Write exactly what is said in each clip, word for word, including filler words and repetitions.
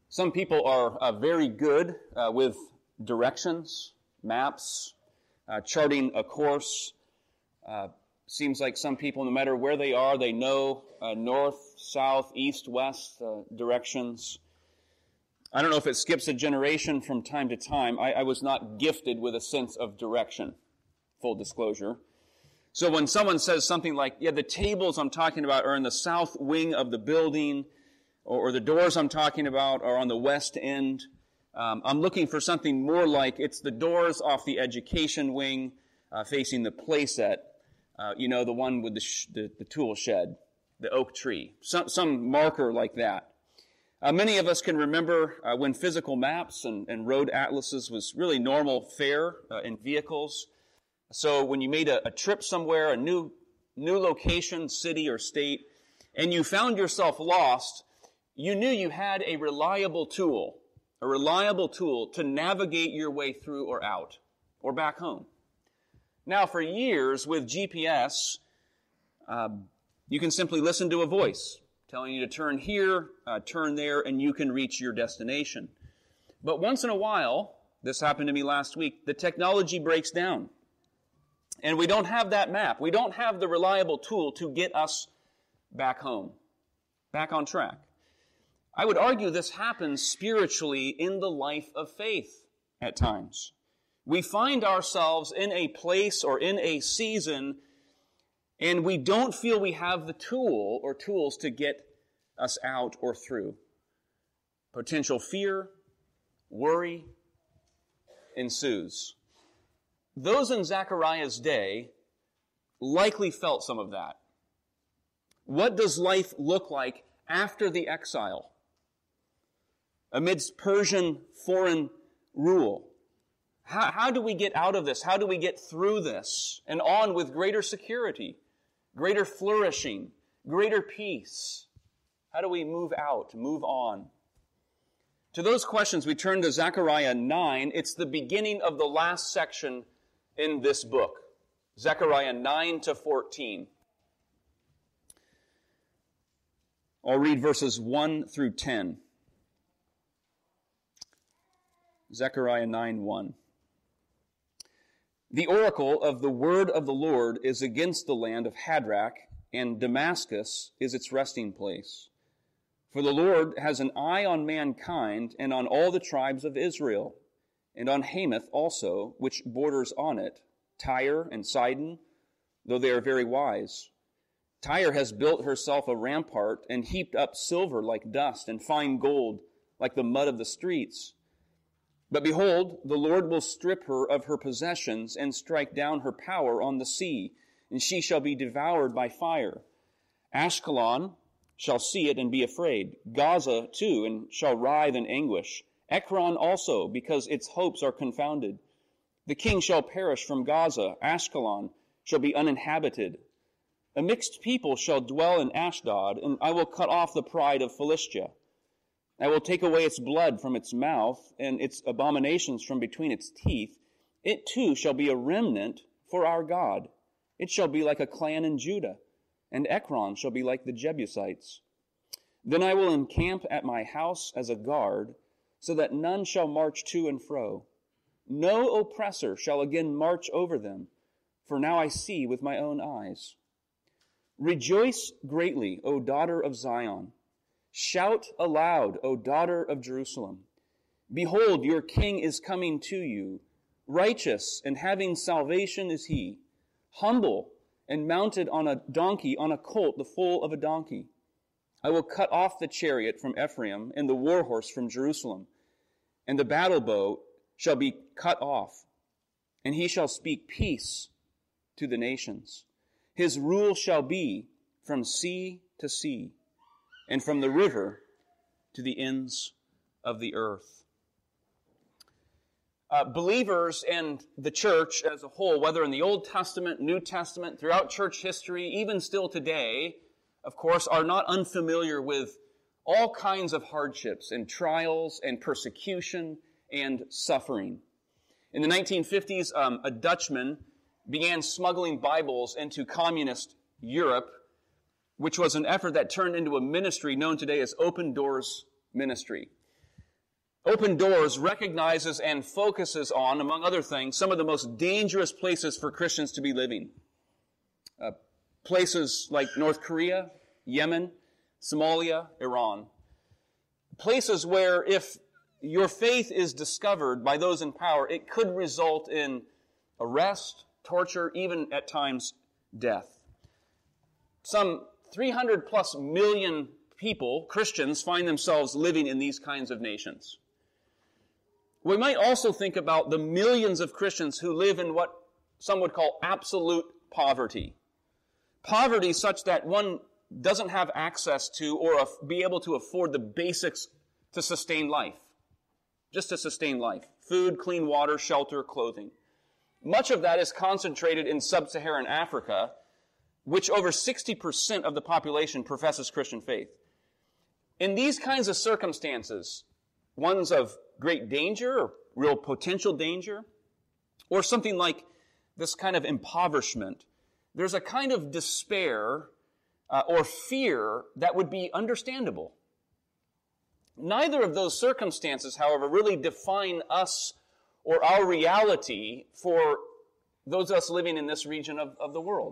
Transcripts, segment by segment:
Some people are uh, very good uh, with directions, maps, uh, charting a course. Uh, seems like some people, no matter where they are, they know uh, north, south, east, west uh, directions. I don't know if it skips a generation from time to time. I, I was not gifted with a sense of direction, full disclosure. So when someone says something like, yeah, the tables I'm talking about are in the south wing of the building, or the doors I'm talking about are on the west end. Um, I'm looking for something more like it's the doors off the education wing uh, facing the play set. Uh, you know, the one with the, sh- the the tool shed, the oak tree. Some, some marker like that. Uh, many of us can remember uh, when physical maps and, and road atlases was really normal fare uh, in vehicles. So when you made a, a trip somewhere, a new new location, city or state, and you found yourself lost, you knew you had a reliable tool, a reliable tool to navigate your way through or out, or back home. Now, for years with G P S, uh, you can simply listen to a voice telling you to turn here, uh, turn there, and you can reach your destination. But once in a while, this happened to me last week, the technology breaks down. And we don't have that map. We don't have the reliable tool to get us back home, back on track. I would argue this happens spiritually in the life of faith at times. We find ourselves in a place or in a season, and we don't feel we have the tool or tools to get us out or through. Potential fear, worry ensues. Those in Zechariah's day likely felt some of that. What does life look like after the exile? Amidst Persian foreign rule. How, how do we get out of this? How do we get through this and on with greater security, greater flourishing, greater peace? How do we move out, move on? To those questions, we turn to Zechariah nine. It's the beginning of the last section in this book. Zechariah nine to fourteen. I'll read verses one through ten. Zechariah nine one. The oracle of the word of the Lord is against the land of Hadrach, and Damascus is its resting place. For the Lord has an eye on mankind and on all the tribes of Israel, and on Hamath also, which borders on it, Tyre and Sidon, though they are very wise. Tyre has built herself a rampart and heaped up silver like dust and fine gold like the mud of the streets. But behold, the Lord will strip her of her possessions and strike down her power on the sea, and she shall be devoured by fire. Ashkelon shall see it and be afraid. Gaza too, and shall writhe in anguish. Ekron also, because its hopes are confounded. The king shall perish from Gaza. Ashkelon shall be uninhabited. A mixed people shall dwell in Ashdod, and I will cut off the pride of Philistia. I will take away its blood from its mouth, and its abominations from between its teeth. It too shall be a remnant for our God. It shall be like a clan in Judah, and Ekron shall be like the Jebusites. Then I will encamp at my house as a guard, so that none shall march to and fro. No oppressor shall again march over them, for now I see with my own eyes. Rejoice greatly, O daughter of Zion. Shout aloud, O daughter of Jerusalem. Behold, your king is coming to you. Righteous and having salvation is he. Humble and mounted on a donkey, on a colt, the foal of a donkey. I will cut off the chariot from Ephraim and the war horse from Jerusalem. And the battle bow shall be cut off. And he shall speak peace to the nations. His rule shall be from sea to sea, and from the river to the ends of the earth. Uh, believers and the church as a whole, whether in the Old Testament, New Testament, throughout church history, even still today, of course, are not unfamiliar with all kinds of hardships and trials and persecution and suffering. In the nineteen fifties, um, a Dutchman began smuggling Bibles into communist Europe, which was an effort that turned into a ministry known today as Open Doors Ministry. Open Doors recognizes and focuses on, among other things, some of the most dangerous places for Christians to be living. Uh, places like North Korea, Yemen, Somalia, Iran. Places where if your faith is discovered by those in power, it could result in arrest, torture, even at times death. Some three hundred plus million people, Christians, find themselves living in these kinds of nations. We might also think about the millions of Christians who live in what some would call absolute poverty. Poverty such that one doesn't have access to or be able to afford the basics to sustain life. Just to sustain life. Food, clean water, shelter, clothing. Much of that is concentrated in sub-Saharan Africa, which over sixty percent of the population professes Christian faith. In these kinds of circumstances, ones of great danger or real potential danger, or something like this kind of impoverishment, there's a kind of despair uh, or fear that would be understandable. Neither of those circumstances, however, really define us or our reality for those of us living in this region of, of the world.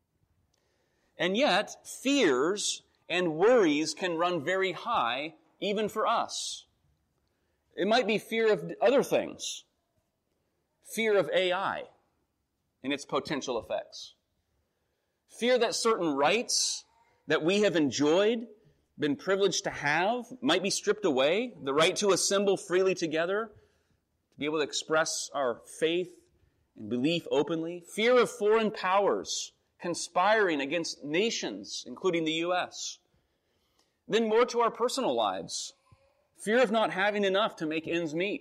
And yet, fears and worries can run very high even for us. It might be fear of other things. Fear of A I and its potential effects. Fear that certain rights that we have enjoyed, been privileged to have, might be stripped away. The right to assemble freely together, to be able to express our faith and belief openly. Fear of foreign powers conspiring against nations, including the U S. Then more to our personal lives. Fear of not having enough to make ends meet.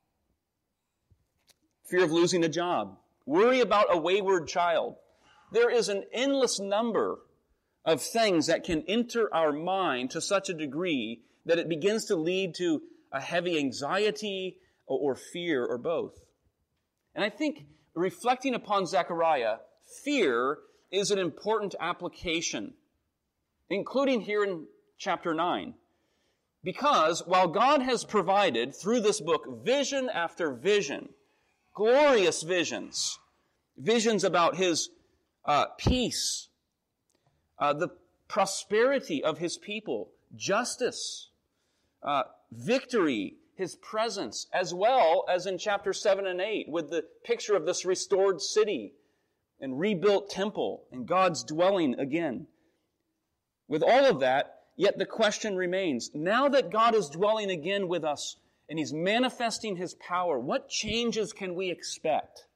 Fear of losing a job. Worry about a wayward child. There is an endless number of things that can enter our mind to such a degree that it begins to lead to a heavy anxiety or fear or both. And I think reflecting upon Zechariah, fear is an important application, including here in chapter nine. Because while God has provided through this book vision after vision, glorious visions, visions about His uh, peace, uh, the prosperity of His people, justice, uh, victory, His presence, as well as in chapter seven and eight with the picture of this restored city and rebuilt temple and God's dwelling again. With all of that, yet the question remains, now that God is dwelling again with us and He's manifesting His power, what changes can we expect?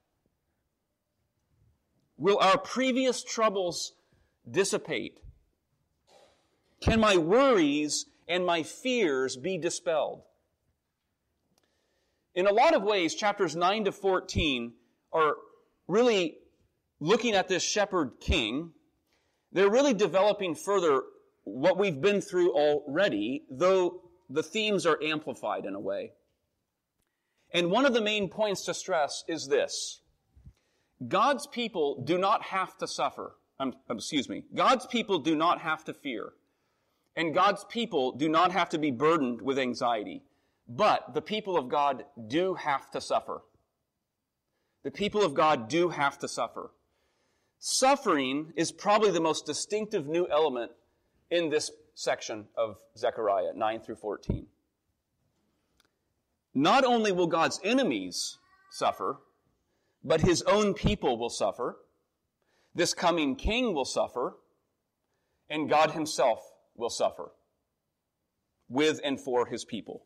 Will our previous troubles dissipate? Can my worries and my fears be dispelled? In a lot of ways, chapters nine to fourteen are really looking at this shepherd king. They're really developing further what we've been through already, though the themes are amplified in a way. And one of the main points to stress is this. God's people do not have to suffer. Um, excuse me. God's people do not have to fear. And God's people do not have to be burdened with anxiety. But the people of God do have to suffer. The people of God do have to suffer. Suffering is probably the most distinctive new element in this section of Zechariah, nine through fourteen. Not only will God's enemies suffer, but His own people will suffer. This coming king will suffer, and God Himself will suffer with and for His people.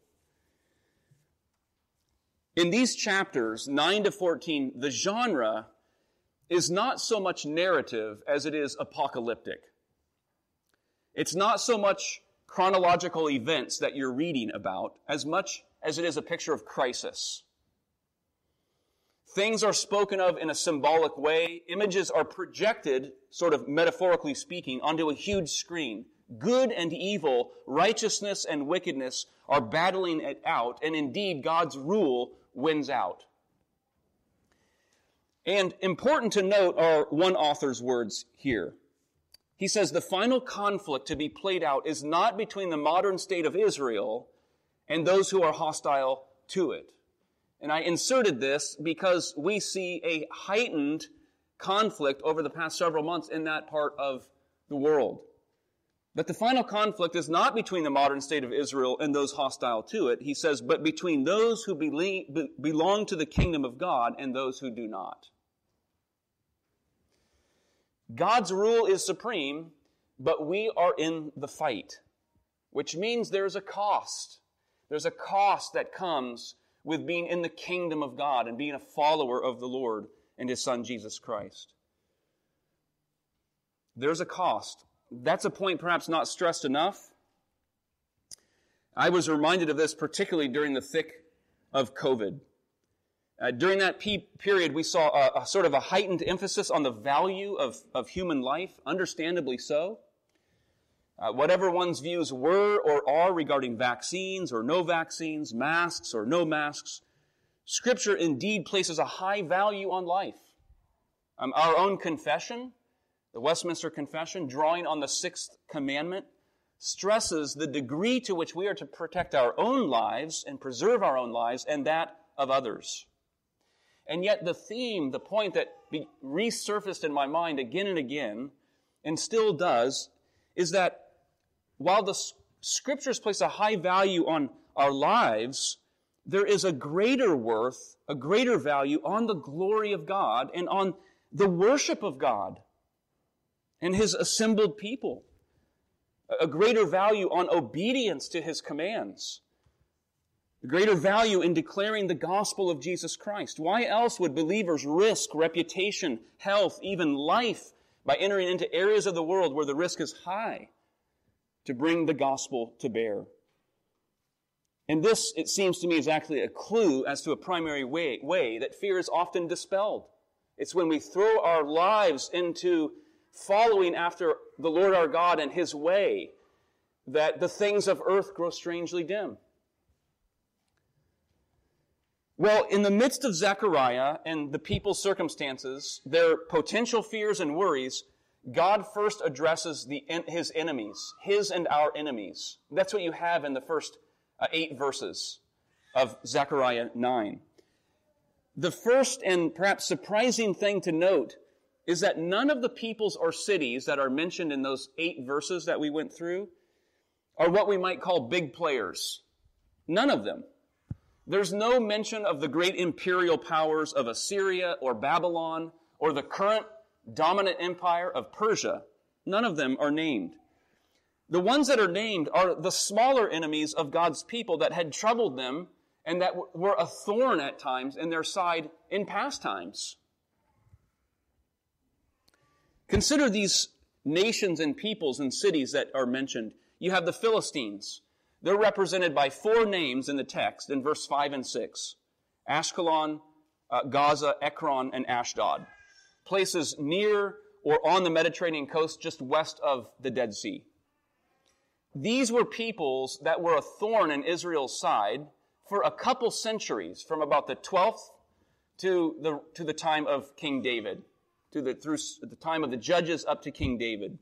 In these chapters, nine to fourteen, the genre is not so much narrative as it is apocalyptic. It's not so much chronological events that you're reading about as much as it is a picture of crisis. Things are spoken of in a symbolic way. Images are projected, sort of metaphorically speaking, onto a huge screen. Good and evil, righteousness and wickedness are battling it out, and indeed God's rule wins out. And important to note are one author's words here. He says the final conflict to be played out is not between the modern state of Israel and those who are hostile to it. And I inserted this because we see a heightened conflict over the past several months in that part of the world. But the final conflict is not between the modern state of Israel and those hostile to it. He says, but between those who belong to the kingdom of God and those who do not. God's rule is supreme, but we are in the fight, which means there's a cost. There's a cost that comes with being in the kingdom of God and being a follower of the Lord and His Son, Jesus Christ. There's a cost. That's a point perhaps not stressed enough. I was reminded of this particularly during the thick of COVID. Uh, during that pe- period, we saw a, a sort of a heightened emphasis on the value of, of human life, understandably so. Uh, whatever one's views were or are regarding vaccines or no vaccines, masks or no masks, Scripture indeed places a high value on life. Um, our own confession, the Westminster Confession, drawing on the sixth commandment, stresses the degree to which we are to protect our own lives and preserve our own lives and that of others. And yet the theme, the point that be resurfaced in my mind again and again, and still does, is that while the Scriptures place a high value on our lives, there is a greater worth, a greater value on the glory of God and on the worship of God and His assembled people. A greater value on obedience to His commands. A greater value in declaring the gospel of Jesus Christ. Why else would believers risk reputation, health, even life by entering into areas of the world where the risk is high to bring the gospel to bear? And this, it seems to me, is actually a clue as to a primary way, way that fear is often dispelled. It's when we throw our lives into following after the Lord our God and His way that the things of earth grow strangely dim. Well, in the midst of Zechariah and the people's circumstances, their potential fears and worries, God first addresses the, His enemies, His and our enemies. That's what you have in the first uh, eight verses of Zechariah nine. The first and perhaps surprising thing to note is that none of the peoples or cities that are mentioned in those eight verses that we went through are what we might call big players. None of them. There's no mention of the great imperial powers of Assyria or Babylon or the current dominant empire of Persia. None of them are named. The ones that are named are the smaller enemies of God's people that had troubled them and that were a thorn at times in their side in past times. Consider these nations and peoples and cities that are mentioned. You have the Philistines. They're represented by four names in the text in verse five and six. Ashkelon, uh, Gaza, Ekron, and Ashdod. Places near or on the Mediterranean coast just west of the Dead Sea. These were peoples that were a thorn in Israel's side for a couple centuries, from about the twelfth to the, to the time of King David, to the, through the time of the judges up to King David.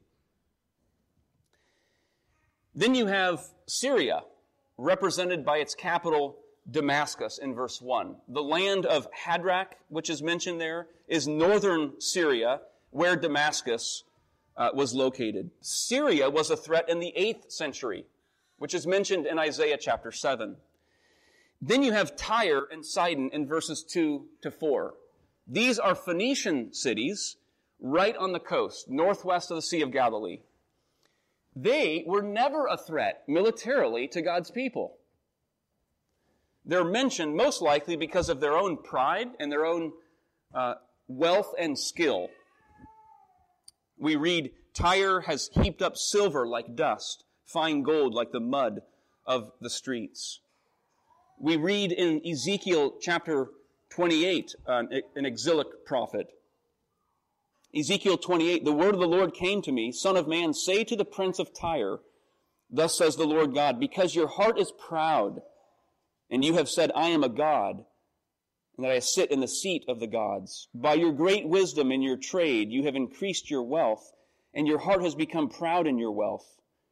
Then you have Syria, represented by its capital, Damascus, in verse one. The land of Hadrach, which is mentioned there, is northern Syria, where Damascus uh, was located. Syria was a threat in the eighth century, which is mentioned in Isaiah chapter seven. Then you have Tyre and Sidon in verses two to four. These are Phoenician cities right on the coast, northwest of the Sea of Galilee. They were never a threat militarily to God's people. They're mentioned most likely because of their own pride and their own uh, wealth and skill. We read, Tyre has heaped up silver like dust, fine gold like the mud of the streets. We read in Ezekiel chapter twenty-eight, uh, an exilic prophet. Ezekiel twenty-eight, the word of the Lord came to me, Son of man, say to the prince of Tyre, thus says the Lord God, because your heart is proud, and you have said, I am a god, and that I sit in the seat of the gods. By your great wisdom in your trade, you have increased your wealth, and your heart has become proud in your wealth.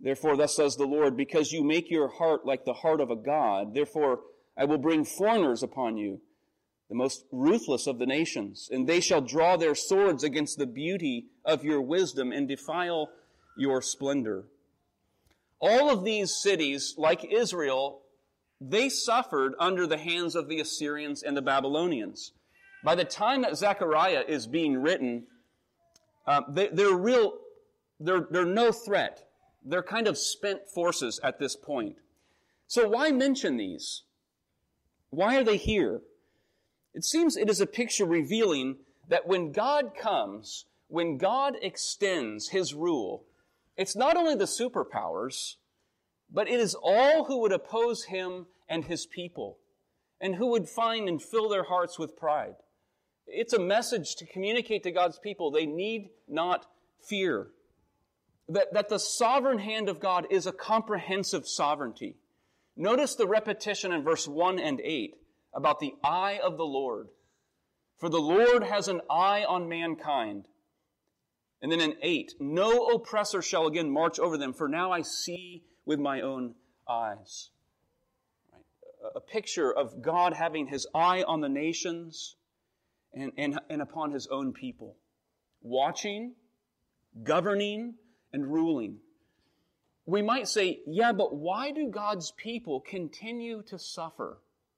Therefore, thus says the Lord, because you make your heart like the heart of a god, therefore I will bring foreigners upon you, the most ruthless of the nations, and they shall draw their swords against the beauty of your wisdom and defile your splendor. All of these cities, like Israel, they suffered under the hands of the Assyrians and the Babylonians. By the time that Zechariah is being written, uh, they, they're real, they're, they're no threat. They're kind of spent forces at this point. So why mention these? Why are they here? It seems it is a picture revealing that when God comes, when God extends His rule, it's not only the superpowers, but it is all who would oppose Him and His people, and who would find and fill their hearts with pride. It's a message to communicate to God's people they need not fear. That, that the sovereign hand of God is a comprehensive sovereignty. Notice the repetition in verse one and eight about the eye of the Lord. For the Lord has an eye on mankind. And then in eight, no oppressor shall again march over them, for now I see with my own eyes. Right? A picture of God having His eye on the nations and, and, and upon His own people. Watching, governing, and ruling. We might say, yeah, but why do God's people continue to suffer?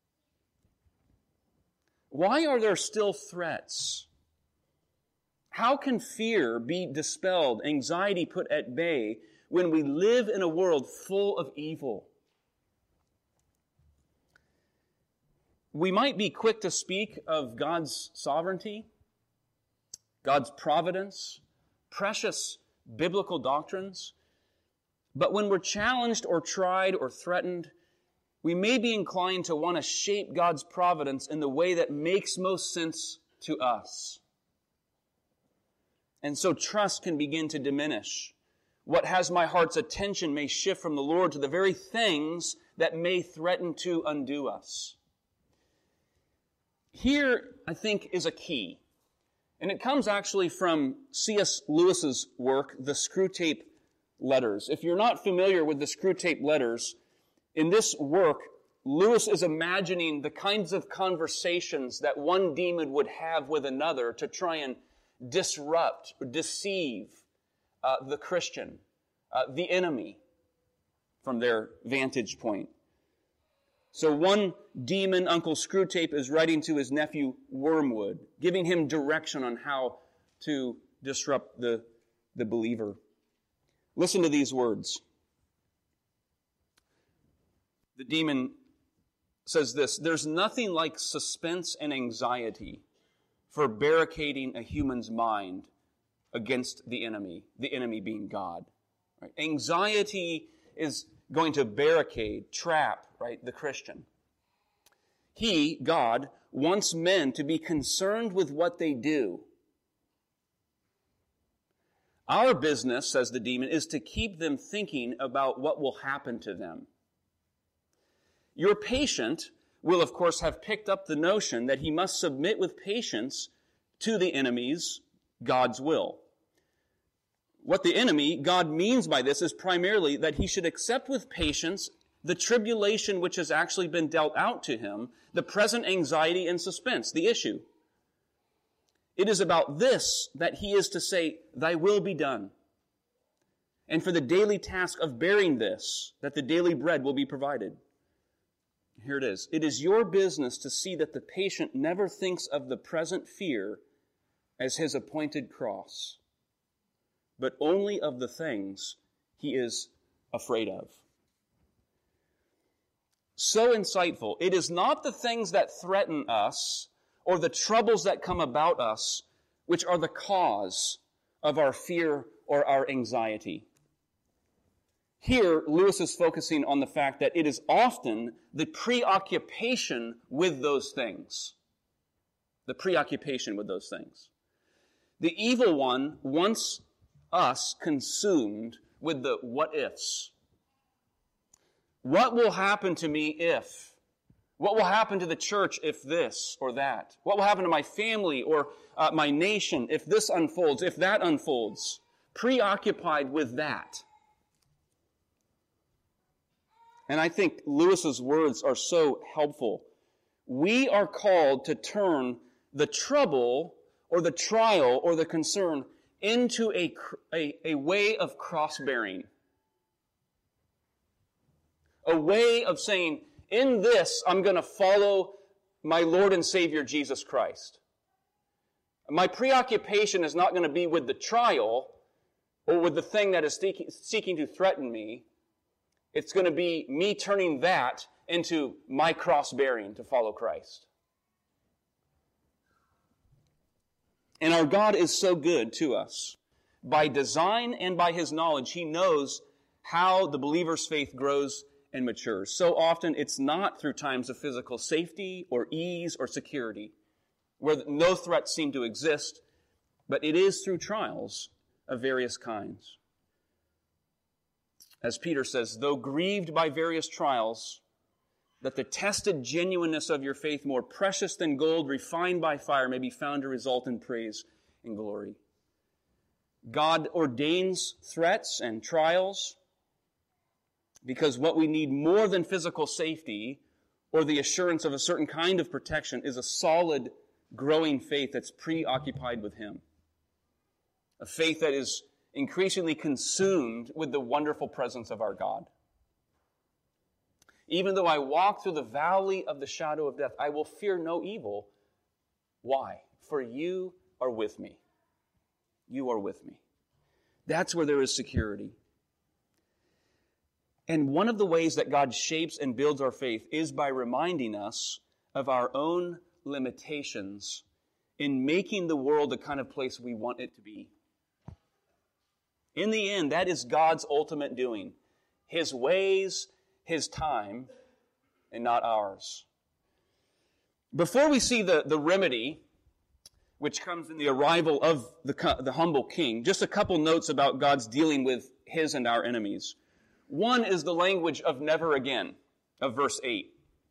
Why are there still threats? How can fear be dispelled, anxiety put at bay, when we live in a world full of evil? We might be quick to speak of God's sovereignty, God's providence, precious biblical doctrines, but when we're challenged or tried or threatened, we may be inclined to want to shape God's providence in the way that makes most sense to us. And so trust can begin to diminish. What has my heart's attention may shift from the Lord to the very things that may threaten to undo us. Here, I think, is a key. And it comes actually from C S Lewis's work, The Screwtape Letters. If you're not familiar with the Screwtape Letters, in this work, Lewis is imagining the kinds of conversations that one demon would have with another to try and disrupt or deceive uh, the Christian, uh, the enemy, from their vantage point. So one demon, Uncle Screwtape, is writing to his nephew Wormwood, giving him direction on how to disrupt the, the believer. Listen to these words. The demon says this: there's nothing like suspense and anxiety for barricading a human's mind against the enemy, the enemy being God. Right? Anxiety is going to barricade, trap, right, the Christian. He, God, wants men to be concerned with what they do. Our business, says the demon, is to keep them thinking about what will happen to them. Your patient will, of course, have picked up the notion that he must submit with patience to the enemy's, God's will. What the enemy, God, means by this is primarily that he should accept with patience the tribulation which has actually been dealt out to him, the present anxiety and suspense, the issue. It is about this that he is to say, thy will be done. And for the daily task of bearing this, that the daily bread will be provided. Here it is. It is your business to see that the patient never thinks of the present fear as his appointed cross, but only of the things he is afraid of. So insightful. It is not the things that threaten us or the troubles that come about us which are the cause of our fear or our anxiety. Here, Lewis is focusing on the fact that it is often the preoccupation with those things. The preoccupation with those things. The evil one wants us consumed with the what-ifs. What will happen to me if? What will happen to the church if this or that? What will happen to my family or uh, my nation if this unfolds, if that unfolds? Preoccupied with that. And I think Lewis's words are so helpful. We are called to turn the trouble or the trial or the concern into a, a, a way of cross-bearing. A way of saying, in this, I'm going to follow my Lord and Savior, Jesus Christ. My preoccupation is not going to be with the trial or with the thing that is seeking to threaten me. It's going to be me turning that into my cross-bearing to follow Christ. And our God is so good to us. By design and by His knowledge, He knows how the believer's faith grows and matures. So often it's not through times of physical safety or ease or security, where no threats seem to exist, but it is through trials of various kinds. As Peter says, though grieved by various trials, that the tested genuineness of your faith, more precious than gold refined by fire, may be found to result in praise and glory. God ordains threats and trials because what we need more than physical safety or the assurance of a certain kind of protection is a solid, growing faith that's preoccupied with Him. A faith that is increasingly consumed with the wonderful presence of our God. Even though I walk through the valley of the shadow of death, I will fear no evil. Why? For you are with me. You are with me. That's where there is security. And one of the ways that God shapes and builds our faith is by reminding us of our own limitations in making the world the kind of place we want it to be. In the end, that is God's ultimate doing. His ways, His time, and not ours. Before we see the, the remedy, which comes in the arrival of the, the humble king, just a couple notes about God's dealing with His and our enemies. One is the language of never again, of verse eight.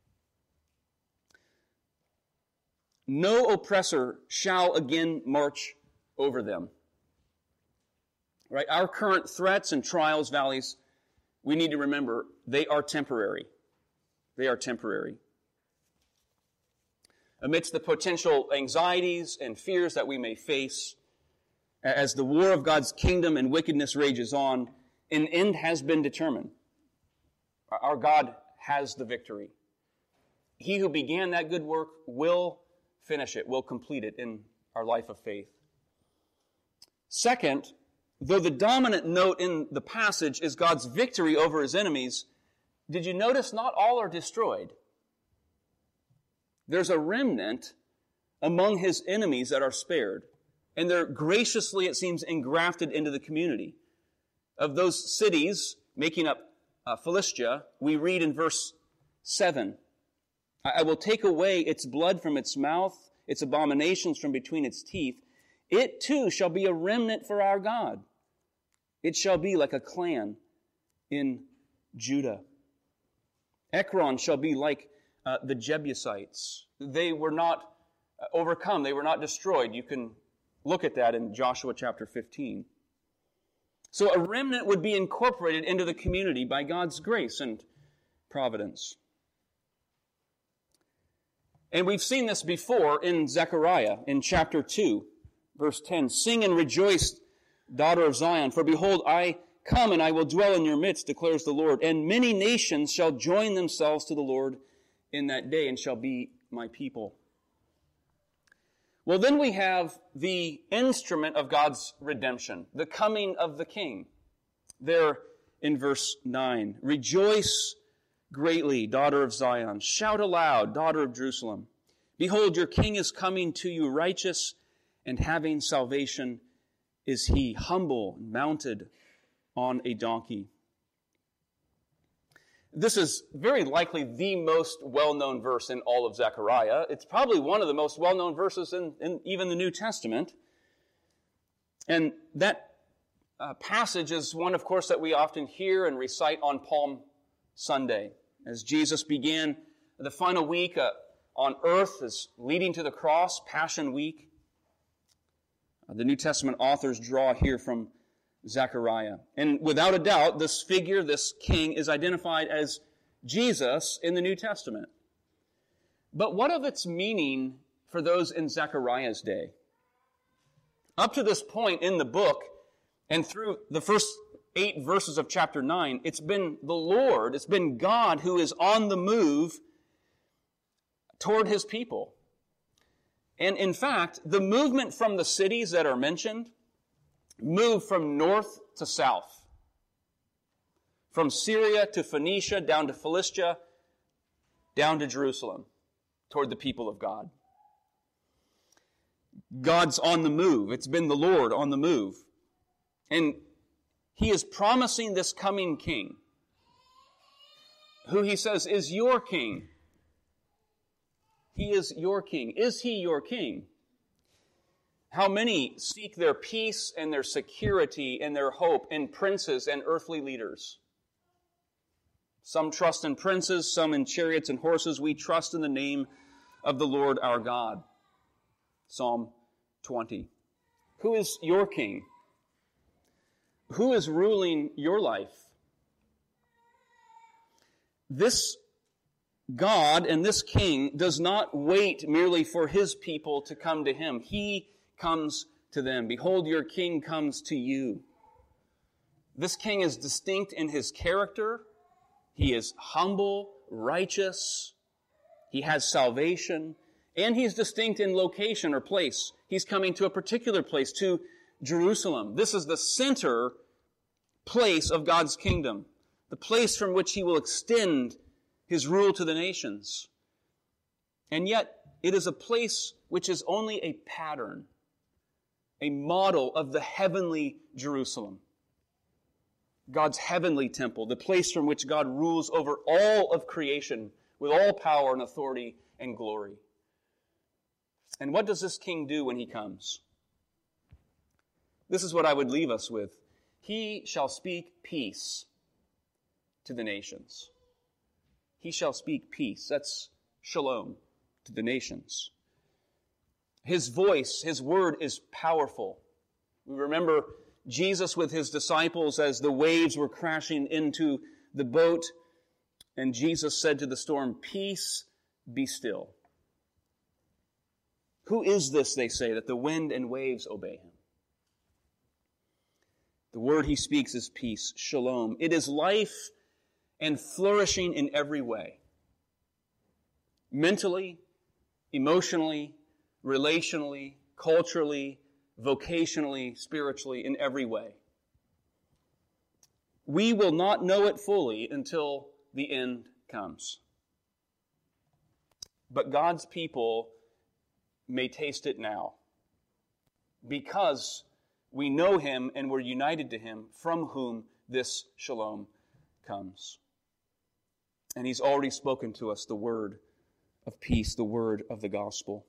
No oppressor shall again march over them. Right? Our current threats and trials, valleys, we need to remember, they are temporary. They are temporary. Amidst the potential anxieties and fears that we may face, as the war of God's kingdom and wickedness rages on, an end has been determined. Our God has the victory. He who began that good work will finish it, will complete it in our life of faith. Second, though the dominant note in the passage is God's victory over His enemies, did you notice not all are destroyed? There's a remnant among His enemies that are spared, and they're graciously, it seems, engrafted into the community. Of those cities making up uh, Philistia, we read in verse seven, I will take away its blood from its mouth, its abominations from between its teeth. It too shall be a remnant for our God. It shall be like a clan in Judah. Ekron shall be like uh, the Jebusites. They were not uh, overcome. They were not destroyed. You can look at that in Joshua chapter fifteen. So a remnant would be incorporated into the community by God's grace and providence. And we've seen this before in Zechariah in chapter two, verse ten. Sing and rejoice, daughter of Zion, for behold, I come and I will dwell in your midst, declares the Lord. And many nations shall join themselves to the Lord in that day and shall be my people. Well, then we have the instrument of God's redemption, the coming of the King. There in verse nine, rejoice greatly, daughter of Zion. Shout aloud, daughter of Jerusalem. Behold, your King is coming to you, righteous and having salvation is He, humble, mounted on a donkey. This is very likely the most well-known verse in all of Zechariah. It's probably one of the most well-known verses in, in even the New Testament. And that uh, passage is one, of course, that we often hear and recite on Palm Sunday. As Jesus began the final week uh, on earth, as leading to the cross, Passion Week, uh, the New Testament authors draw here from Zechariah. And without a doubt, this figure, this king, is identified as Jesus in the New Testament. But what of its meaning for those in Zechariah's day? Up to this point in the book, and through the first eight verses of chapter nine, it's been the Lord, it's been God who is on the move toward his people. And in fact, the movement from the cities that are mentioned moved from north to south. From Syria to Phoenicia, down to Philistia, down to Jerusalem, toward the people of God. God's on the move. It's been the Lord on the move. And he is promising this coming king, who he says is your king. He is your king. Is he your king? How many seek their peace and their security and their hope in princes and earthly leaders? Some trust in princes, some in chariots and horses. We trust in the name of the Lord our God. Psalm twenty. Who is your king? Who is ruling your life? This God and this king does not wait merely for his people to come to him. He comes to them. Behold, your king comes to you. This king is distinct in his character. He is humble, righteous. He has salvation. And he's distinct in location or place. He's coming to a particular place, to Jerusalem. This is the center place of God's kingdom, the place from which he will extend his rule to the nations. And yet, it is a place which is only a pattern, a model of the heavenly Jerusalem, God's heavenly temple, the place from which God rules over all of creation with all power and authority and glory. And what does this king do when he comes? This is what I would leave us with. He shall speak peace to the nations. He shall speak peace. That's shalom to the nations. His voice, his word is powerful. We remember Jesus with his disciples as the waves were crashing into the boat, and Jesus said to the storm, "Peace, be still." Who is this, they say, that the wind and waves obey him? The word he speaks is peace, shalom. It is life and flourishing in every way. Mentally, emotionally, relationally, culturally, vocationally, spiritually, in every way. We will not know it fully until the end comes. But God's people may taste it now, because we know him and we're united to him, from whom this shalom comes. And he's already spoken to us the word of peace, the word of the gospel.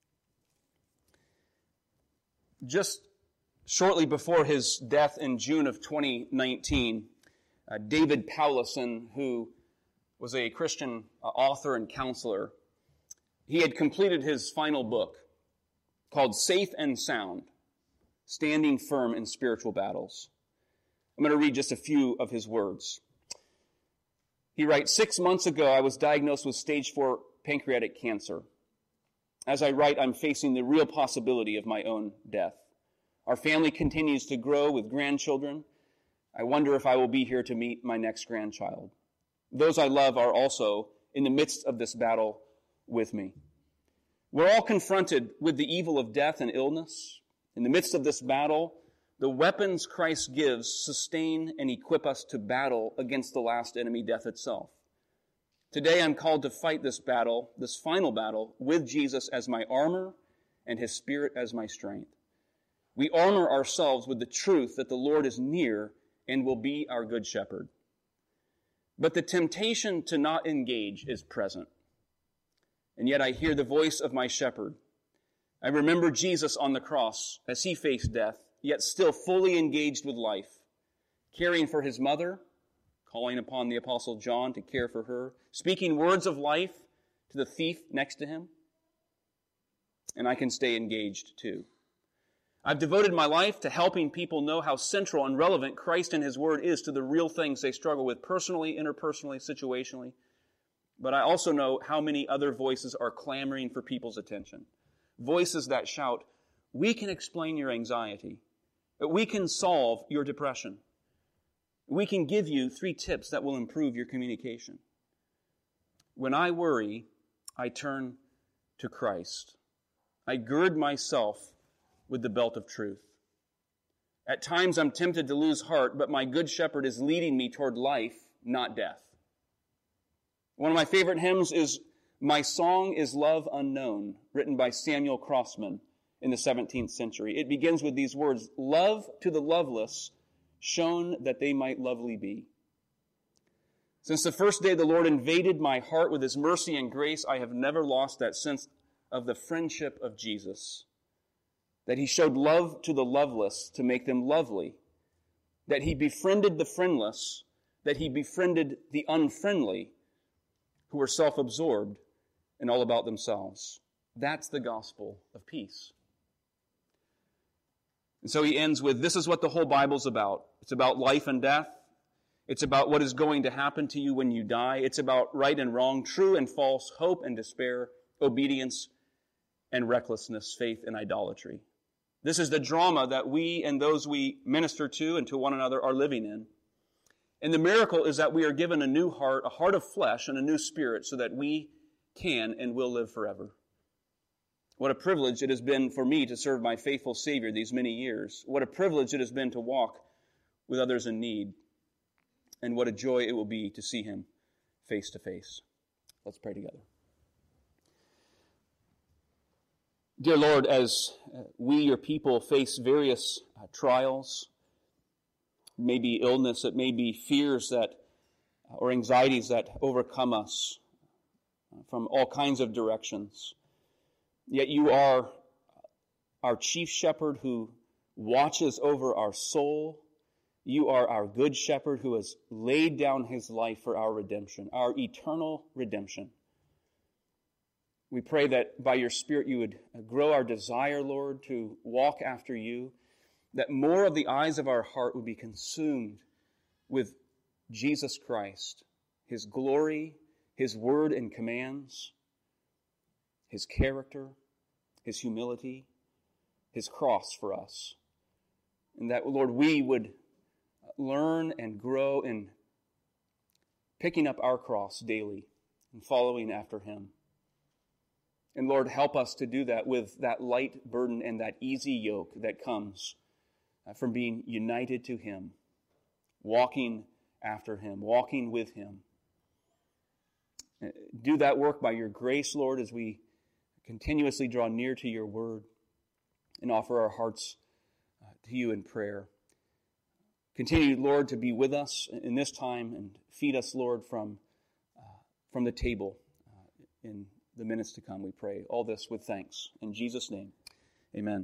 Just shortly before his death in June of twenty nineteen, uh, David Powlison, who was a Christian uh, author and counselor, he had completed his final book called Safe and Sound, Standing Firm in Spiritual Battles. I'm going to read just a few of his words. He writes, "Six months ago, I was diagnosed with stage four pancreatic cancer. As I write, I'm facing the real possibility of my own death. Our family continues to grow with grandchildren. I wonder if I will be here to meet my next grandchild. Those I love are also in the midst of this battle with me. We're all confronted with the evil of death and illness. In the midst of this battle, the weapons Christ gives sustain and equip us to battle against the last enemy, death itself. Today I'm called to fight this battle, this final battle, with Jesus as my armor and his Spirit as my strength. We armor ourselves with the truth that the Lord is near and will be our good shepherd. But the temptation to not engage is present. And yet I hear the voice of my shepherd. I remember Jesus on the cross as he faced death, yet still fully engaged with life, caring for his mother, calling upon the Apostle John to care for her, speaking words of life to the thief next to him. And I can stay engaged too. I've devoted my life to helping people know how central and relevant Christ and His Word is to the real things they struggle with personally, interpersonally, situationally. But I also know how many other voices are clamoring for people's attention. Voices that shout, we can explain your anxiety. We can solve your depression. We can give you three tips that will improve your communication. When I worry, I turn to Christ. I gird myself with the belt of truth. At times I'm tempted to lose heart, but my good shepherd is leading me toward life, not death. One of my favorite hymns is My Song is Love Unknown, written by Samuel Crossman in the seventeenth century. It begins with these words, love to the loveless, shown that they might lovely be. Since the first day the Lord invaded my heart with His mercy and grace, I have never lost that sense of the friendship of Jesus. That He showed love to the loveless to make them lovely. That He befriended the friendless. That He befriended the unfriendly who were self-absorbed and all about themselves. That's the gospel of peace. And so he ends with, this is what the whole Bible's about. It's about life and death. It's about what is going to happen to you when you die. It's about right and wrong, true and false, hope and despair, obedience and recklessness, faith and idolatry. This is the drama that we and those we minister to and to one another are living in. And the miracle is that we are given a new heart, a heart of flesh and a new spirit so that we can and will live forever. What a privilege it has been for me to serve my faithful Savior these many years. What a privilege it has been to walk with others in need. And what a joy it will be to see Him face to face. Let's pray together. Dear Lord, as we, your people, face various uh, trials, it may be illness, it may be fears that, or anxieties that overcome us from all kinds of directions. Yet you are our chief shepherd who watches over our soul. You are our good shepherd who has laid down His life for our redemption, our eternal redemption. We pray that by your Spirit you would grow our desire, Lord, to walk after you, that more of the eyes of our heart would be consumed with Jesus Christ, His glory, His word and commands, His character, His humility, His cross for us. And that, Lord, we would learn and grow in picking up our cross daily and following after Him. And Lord, help us to do that with that light burden and that easy yoke that comes from being united to Him, walking after Him, walking with Him. Do that work by your grace, Lord, as we continuously draw near to your word and offer our hearts to you in prayer. Continue, Lord, to be with us in this time and feed us, Lord, from, uh, from the table uh, in the minutes to come, we pray. All this with thanks. In Jesus' name, amen.